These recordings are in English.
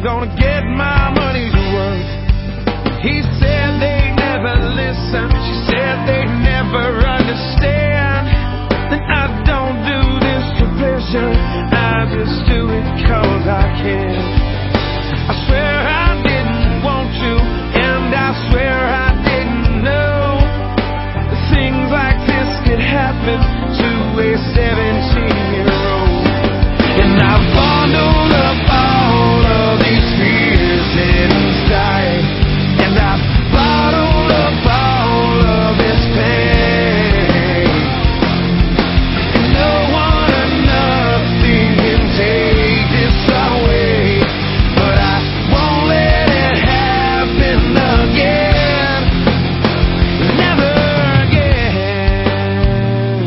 gonna get my money's worth. He said they never listen, she said they never understand. Then I don't do this for pleasure, I just do it 'cause I can. I swear I didn't want to, and I swear I didn't know that things like this could happen to a 17-year-old. And I bundled up all of these fears inside, and I bottled up all of this pain. And no one or nothing can take this away, but I won't let it happen again. Never again.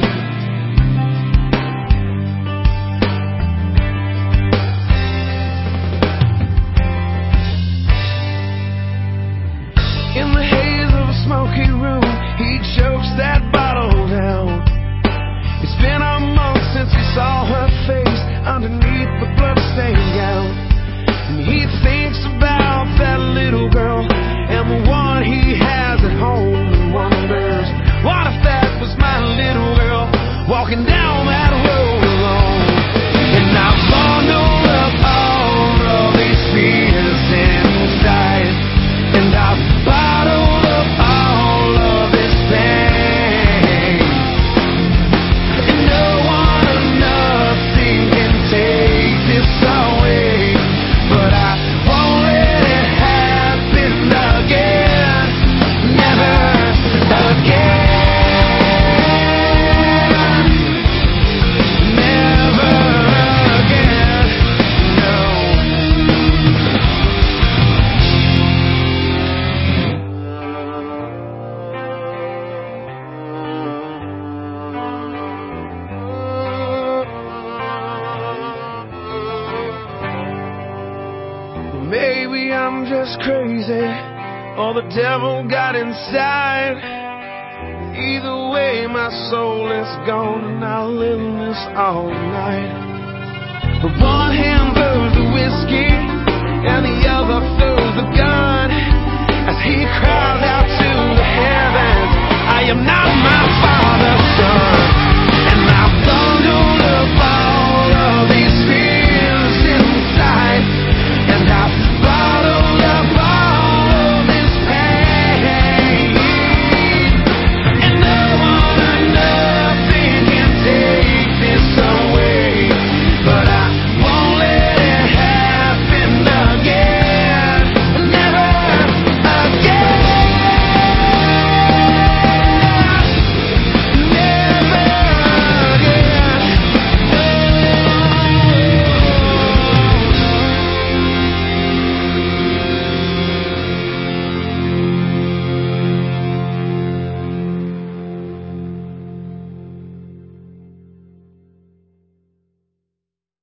In the haze of a smoky room, he chokes that bottle down. It's been a month since he saw her face underneath the bloodstained gown. And he thinks about that little girl and the one he has at home, and wonders, what if that was my little girl walking down that road alone? And I bundled up all of these fears inside, and I bottled up all of this pain. And no one or nothing can take this away, but I won't let it happen again. Never again. Never again. No. Maybe I'm just crazy, or the devil got inside. Either way, my soul is gone, and I'll live in this all night. But one hand blows the wind